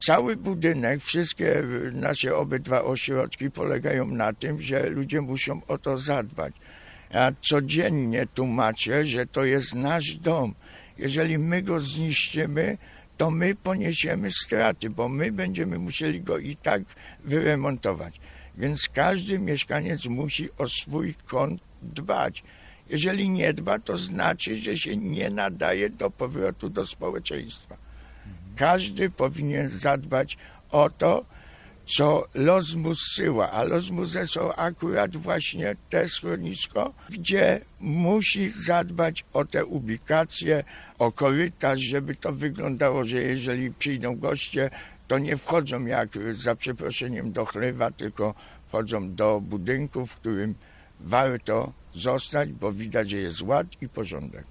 Cały budynek, wszystkie nasze obydwa ośrodki polegają na tym, że ludzie muszą o to zadbać. Ja codziennie tłumaczę, że to jest nasz dom. Jeżeli my go zniszczymy, to my poniesiemy straty, bo my będziemy musieli go i tak wyremontować. Więc każdy mieszkaniec musi o swój kąt dbać. Jeżeli nie dba, to znaczy, że się nie nadaje do powrotu do społeczeństwa. Każdy powinien zadbać o to, co los mu zsyła, a los mu zesłał akurat właśnie te schronisko, gdzie musi zadbać o te ubikacje, o korytarz, żeby to wyglądało, że jeżeli przyjdą goście, to nie wchodzą jak za przeproszeniem do chlewa, tylko wchodzą do budynku, w którym warto zostać, bo widać, że jest ład i porządek.